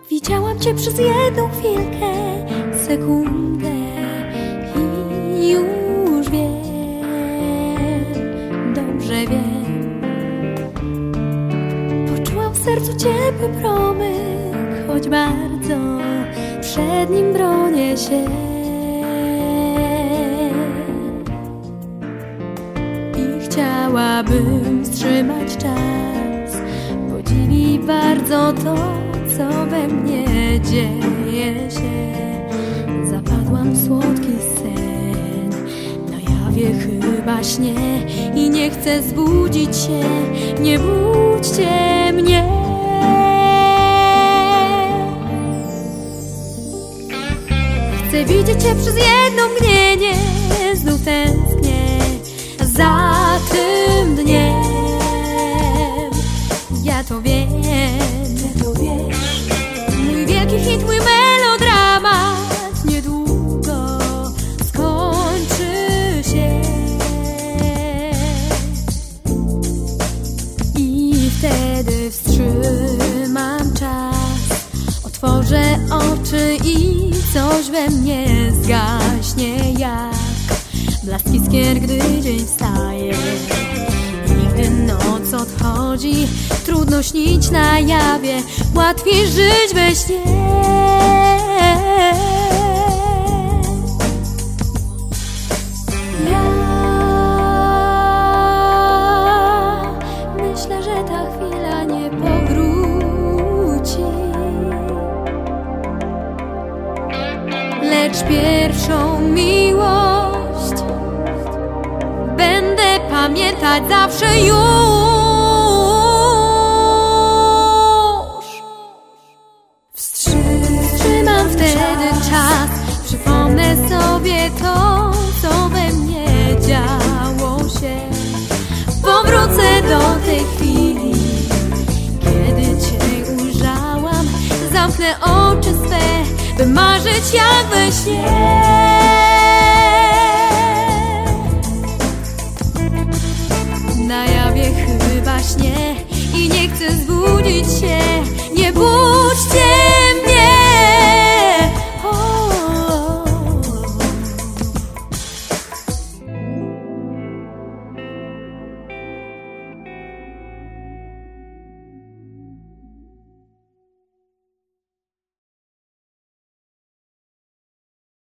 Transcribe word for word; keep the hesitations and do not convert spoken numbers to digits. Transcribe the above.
Widziałam cię przez jedną chwilkę, sekundę i już wiem, dobrze wiem. Poczułam w sercu ciepły promyk, choć bardzo przed nim bronię się. I chciałabym wstrzymać czas, bo dziwi bardzo to, co we mnie dzieje się. Zapadłam w słodki sen, na jawie chyba śnie i nie chcę zbudzić się, nie budźcie mnie. Chcę widzieć cię przez jedno mgnienie, znów tęsknię za tym dniem. Ja to wiem, ja to wiesz. Mój wielki hit, mój melodramat niedługo skończy się. I wtedy wstrzymam czas, otworzę oczy i coś we mnie zgaśnie jak blask iskier, gdy dzień wstaje. Gdy noc odchodzi, trudno śnić na jawie, łatwiej żyć we śnie. Ja myślę, że ta chwila nie powróci, lecz pierwszą miłość będę pamiętać zawsze już. Wstrzymam wtedy czas, przypomnę sobie to, co we mnie działo się. Powrócę do tej chwili, kiedy cię ujrzałam. Zamknę oczy swe, by marzyć jak we śnie. Na jawie chyba śnie i nie chcę zbudzić się, nie budźcie